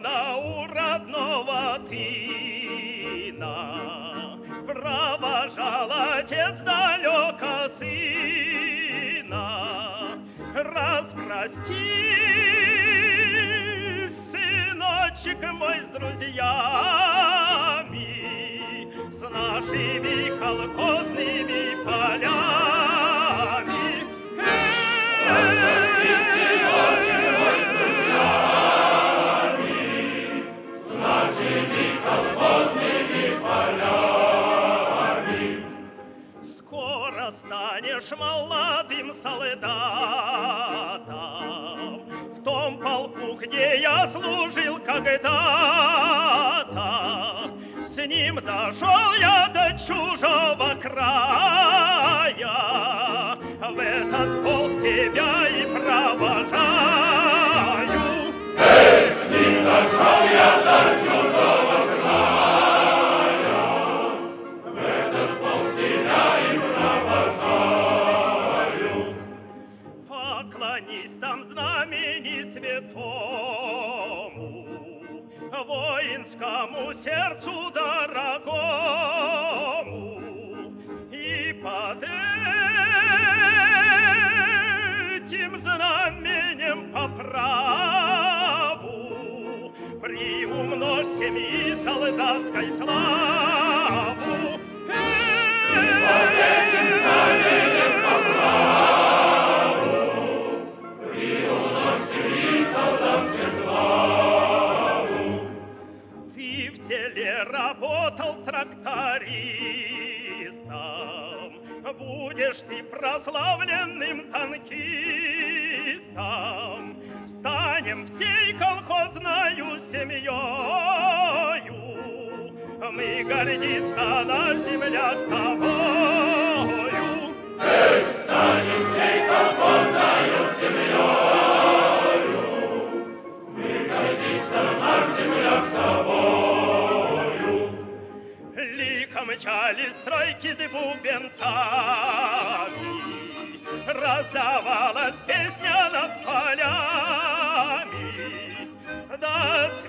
года у родного тына провожал отец далеко сына. Распростись, сыночек мой, с друзьями, с нашими колхозными полями. Распростись, сыночек мой, с друзьями, с нашими колхозными полями. Скоро станешь молодым солдатом в том полку, где я служил когда-то. С ним дошел я до чужого края, в этот полк тебя и провожаю. Эй, с ним дошел я до чужого края, в этот полк тебя и провожаю. Поклонись там знамени святому, воинскому сердцу дорогому, и под этим знаменем по праву приумножь семьи солдатской славу. Под этим знаменем по праву приумножь семьи солдатской славу. Ты в селе работал трактористом, будешь ты прославленным танкистом. Станем всей колхозною семьёю, мы гордиться наш земляк тобою. Эй, станем всей колхозною семьёю, мы гордиться наш земляк тобою. Лихо мчались стройки с бубенцами, раздавалась песня над полями. Да